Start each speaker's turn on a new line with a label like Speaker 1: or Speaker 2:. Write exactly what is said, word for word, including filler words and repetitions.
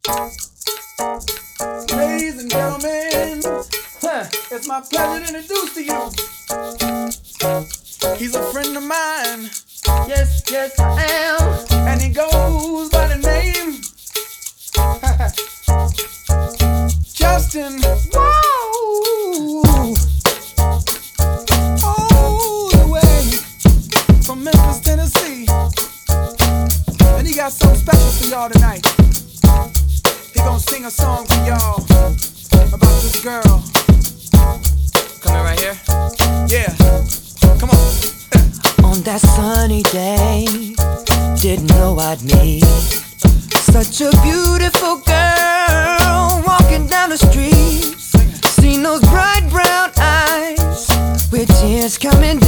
Speaker 1: Ladies and gentlemen, huh, it's my pleasure to introduce to you. He's a friend of mine. Yes, yes, I am. And he goes by the name Justin. Whoa! All the way from Memphis, Tennessee. And he got something special for y'all tonight. He gonna sing a song for y'all about this girl. Coming right here? Yeah. Come on.
Speaker 2: On that sunny day, didn't know I'd meet such a beautiful girl walking down the street. Seen those bright brown eyes with tears coming down.